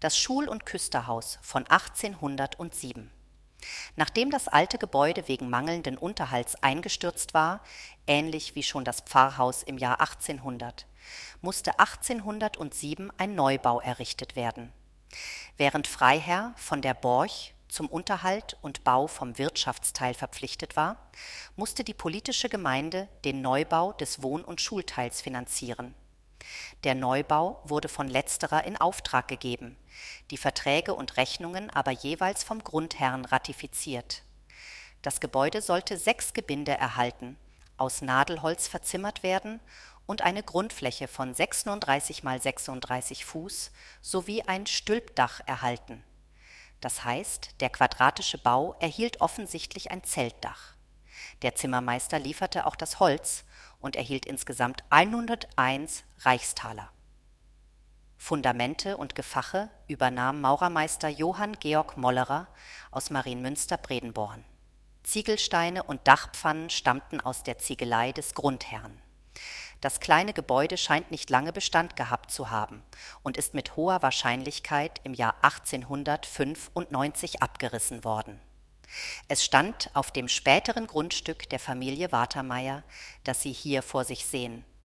das Schul- und Küsterhaus von 1807. Nachdem das alte Gebäude wegen mangelnden Unterhalts eingestürzt war, ähnlich wie schon das Pfarrhaus im Jahr 1800, musste 1807 ein Neubau errichtet werden. Während Freiherr von der Borch zum Unterhalt und Bau vom Wirtschaftsteil verpflichtet war, musste die politische Gemeinde den Neubau des Wohn- und Schulteils finanzieren. Der Neubau wurde von letzterer in Auftrag gegeben, die Verträge und Rechnungen aber jeweils vom Grundherrn ratifiziert. Das Gebäude sollte 6 Gebinde erhalten, aus Nadelholz verzimmert werden und eine Grundfläche von 36 mal 36 Fuß sowie ein Stülpdach erhalten. Das heißt, der quadratische Bau erhielt offensichtlich ein Zeltdach. Der Zimmermeister lieferte auch das Holz und erhielt insgesamt 101 Reichstaler. Fundamente und Gefache übernahm Maurermeister Johann Georg Mollerer aus Marienmünster-Bredenborn. Ziegelsteine und Dachpfannen stammten aus der Ziegelei des Grundherrn. Das kleine Gebäude scheint nicht lange Bestand gehabt zu haben und ist mit hoher Wahrscheinlichkeit im Jahr 1895 abgerissen worden. Es stand auf dem späteren Grundstück der Familie Watermeier, das Sie hier vor sich sehen,